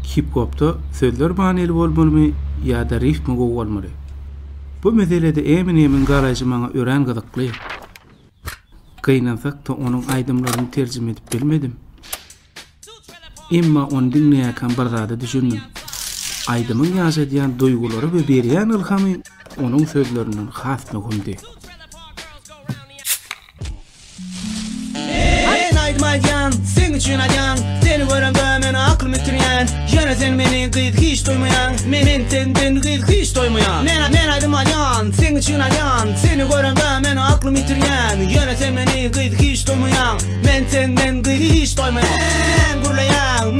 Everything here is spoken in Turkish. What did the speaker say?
hip-hopda sözler baneli bolmaly ýa-da ritmi gowy bolmaly. Bu meselede emin garaýjy maňa ören gyzykly. Gynansak da onuň aýdymlaryny terjime edip bilmedim. Emma onu dinleýärken bir zady düşündim. Aýdymyň ýaşadýan duýgulary we berýän ilhamy onuň sözlerinden has möhümdi. Aydmaycan, sen üçün ajan, seni görende meni aklym itirýän. Ýene sen meni gyz hiç doýmaýan, men senden gyz hiç doýmaýan. Men aydmaycan, sen üçün ajan, seni görende meni aklym itirýän. Ýene sen meni gyz hiç doýmaýan, men senden gyz hiç doýmaýan.